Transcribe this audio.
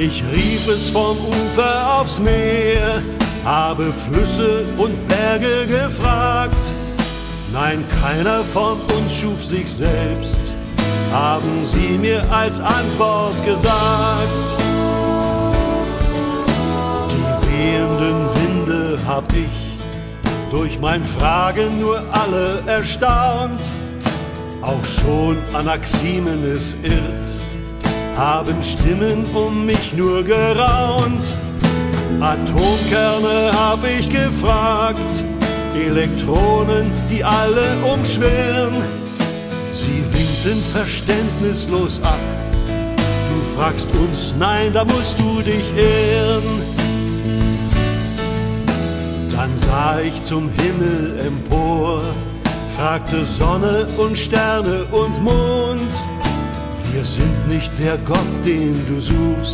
Ich rief es vom Ufer aufs Meer, habe Flüsse und Berge gefragt. Nein, keiner von uns schuf sich selbst, haben sie mir als Antwort gesagt. Die wehenden Winde hab ich durch mein Fragen nur alle erstaunt. Auch schon Anaximenes irrt, haben Stimmen um mich nur geraunt. Atomkerne hab ich gefragt, Elektronen, die alle umschwirren. Sie winkten verständnislos ab. Du fragst uns, nein, da musst du dich irren. Dann sah ich zum Himmel empor, fragte Sonne und Sterne und Mond. Wir sind nicht der Gott, den du suchst.